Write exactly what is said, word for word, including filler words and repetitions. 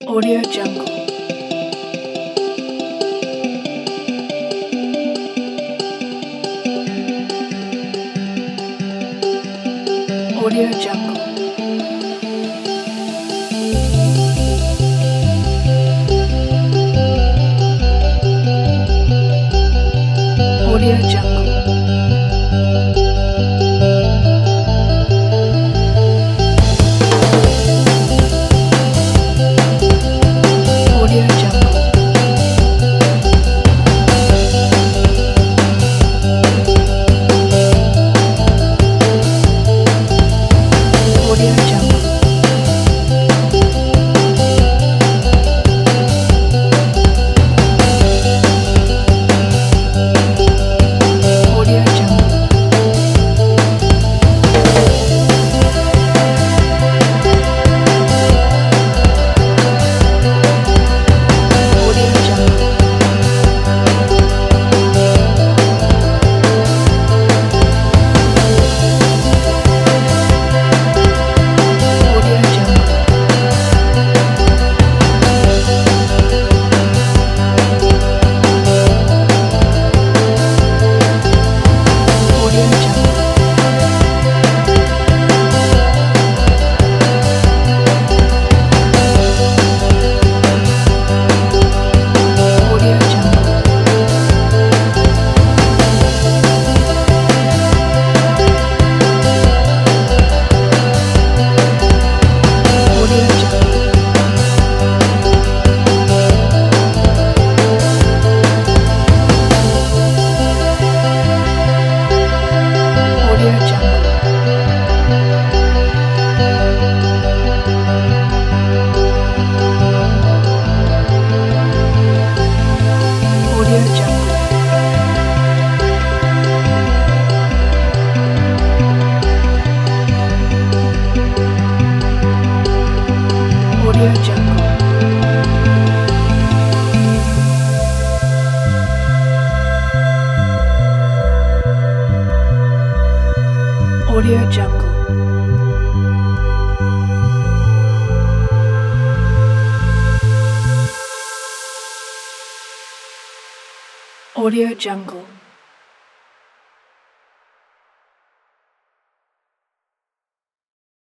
Audio Jungle. Audio Jungle. Audio Jungle. Audio Jungle. Audio Jungle. Audio Jungle. Audio Jungle. Audio Jungle. Audio Jungle. Audio Jungle. Audio Jungle. Audio Jungle. Audio Jungle. Audio Jungle. Audio Jungle. Audio Jungle.